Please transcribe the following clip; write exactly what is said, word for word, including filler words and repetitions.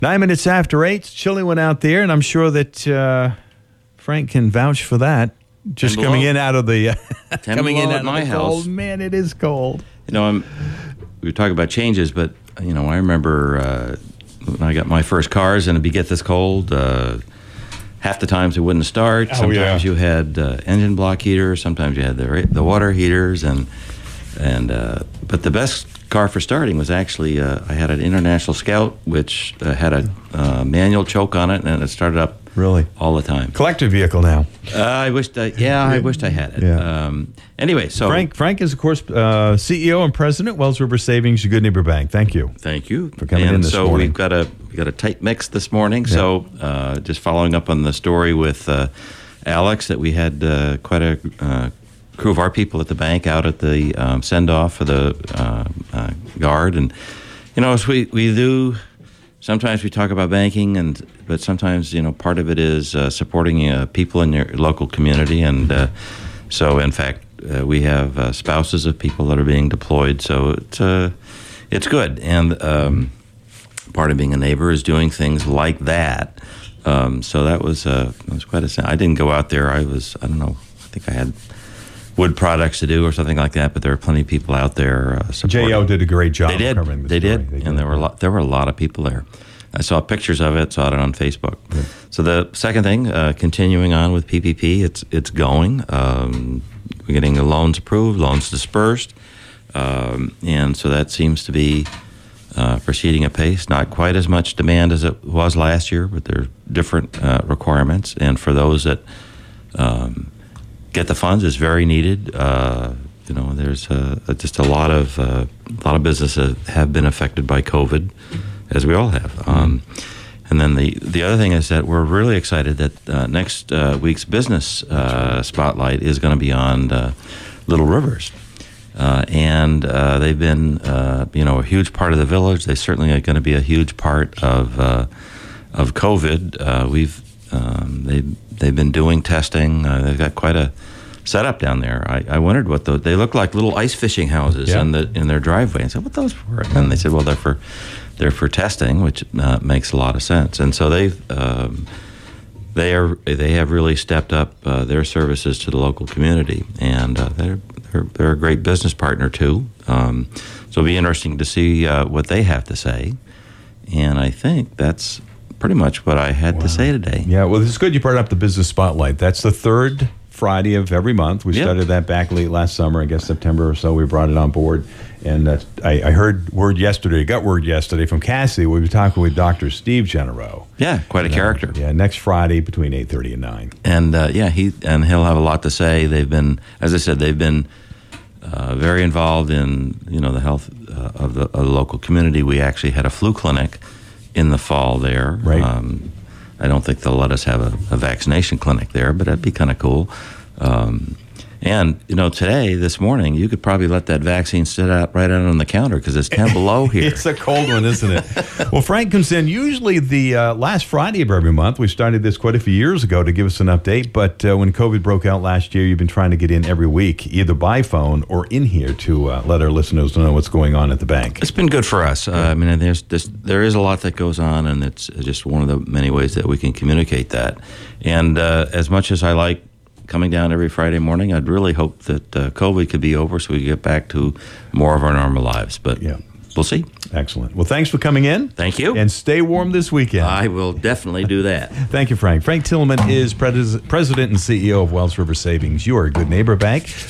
Nine minutes after eight, it's chilly one out there, and I'm sure that uh, Frank can vouch for that. Just Ten coming below. in out of the uh, coming in below out at of my the house. cold. Man, it is cold. You know, I'm, we were talking about changes, but, you know, I remember uh, when I got my first cars and it'd be get this cold, uh, half the times it wouldn't start. Oh, Sometimes yeah. you had uh, engine block heaters. Sometimes you had the the water heaters. and and uh, But the best car for starting was actually, uh, I had an International Scout, which uh, had a uh, manual choke on it, and it started up Really? all the time. Collector vehicle now. Uh, I wished, I, yeah, I wished I had it. Yeah. Um, anyway, so Frank Frank is, of course, uh, C E O and President, Wells River Savings, your Good Neighbor Bank. Thank you. Thank you For coming and in this so morning. we've got a we got a tight mix this morning. Yeah. So uh, just following up on the story with uh, Alex, that we had uh, quite a uh, crew of our people at the bank out at the um, send off for the uh, uh, guard, and you know, as we we do. Sometimes we talk about banking, and but sometimes, you know, part of it is uh, supporting uh, people in your local community, and uh, so in fact uh, we have uh, spouses of people that are being deployed. So it's uh, it's good, and um, part of being a neighbor is doing things like that. Um, so that was uh, that was quite a. I didn't go out there. I was I don't know. I think I had wood products to do or something like that, but there are plenty of people out there uh, supporting. J O did a great job. They did. Covering the They story. did, They and there were a lot, there were a lot of people there. I saw pictures of it, saw it on Facebook. Yeah. So the second thing, uh, continuing on with P P P, it's it's going. Um, we're getting the loans approved, loans dispersed, um, and so that seems to be uh, proceeding at pace. Not quite as much demand as it was last year, but there are different uh, requirements, and for those that um, get the funds is very needed. Uh, you know, there's uh, just a lot of uh, a lot of businesses have been affected by COVID, as we all have. Um, and then the the other thing is that we're really excited that uh, next uh, week's business uh, spotlight is going to be on uh, Little Rivers, uh, and uh, they've been uh, you know a huge part of the village. They certainly are going to be a huge part of uh, of COVID. Uh, we've um, they. They've been doing testing. Uh, they've got quite a setup down there. I, I wondered what those, they look like little ice fishing houses Yeah. in the in their driveway. I said, what those for? And then they said, well, they're for they're for testing, which uh, makes a lot of sense. And so they've um, they are they have really stepped up uh, their services to the local community, and uh, they're, they're they're a great business partner too. Um, so it'll be interesting to see uh, what they have to say. And I think that's pretty much what I had Wow. to say today. Yeah, well, it's good you brought up the Business Spotlight. That's the third Friday of every month. We Yep. started that back late last summer. I guess September or so we brought it on board. And uh, I, I heard word yesterday, got word yesterday from Cassie. We were talking with Doctor Steve Genero. Yeah, quite a character. Yeah, next Friday between eight thirty and nine. And uh, yeah, he and he'll have a lot to say. They've been, as I said, they've been uh, very involved in you know the health uh, of, the, of the local community. We actually had a flu clinic in the fall there. Right. Um, I don't think they'll let us have a, a vaccination clinic there, but that'd be kind of cool. Um, and, you know, today, this morning, you could probably let that vaccine sit out right out on the counter because it's ten below here. It's a cold one, isn't it? Well, Frank comes in usually the uh, last Friday of every month. We started this quite a few years ago to give us an update, but uh, when COVID broke out last year, you've been trying to get in every week, either by phone or in here to uh, let our listeners know what's going on at the bank. It's been good for us. Uh, I mean, there's this, there is a lot that goes on, and it's just one of the many ways that we can communicate that. And uh, as much as I like coming down every Friday morning, I'd really hope that uh, COVID could be over so we get back to more of our normal lives. But Yeah. we'll see. Excellent. Well, thanks for coming in. Thank you. And stay warm this weekend. I will definitely do that. Thank you, Frank. Frank Tillman is pres- President and C E O of Wells River Savings. You are a Good Neighbor Bank.